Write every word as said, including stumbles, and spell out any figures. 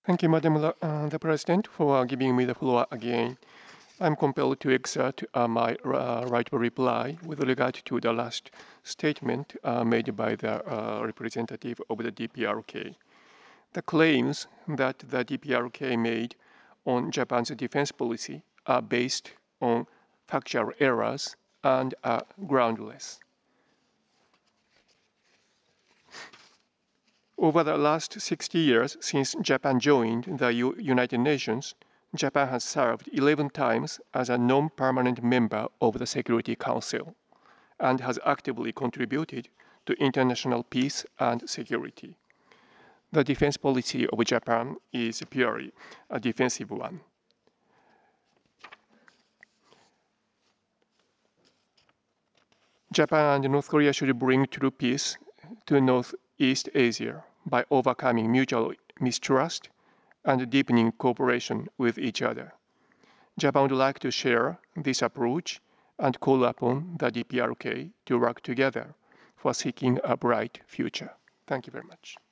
Thank you, Madam La- uh, the President, for giving me the floor again. I'm compelled to exert uh, my uh, right to reply with regard to the last statement uh, made by the uh, representative of the D P R K. The claims that the D P R K made on Japan's defense policy are based on factual errors and are groundless. Over the last sixty years since Japan joined the U United Nations, Japan has served eleven times as a non-permanent member of the Security Council and has actively contributed to international peace and security. The defense policy of Japan is purely a defensive one. Japan and North Korea should bring true peace to Northeast Asia by overcoming mutual mistrust and deepening cooperation with each other. Japan would like to share this approach and call upon the D P R K to work together for seeking a bright future. Thank you very much.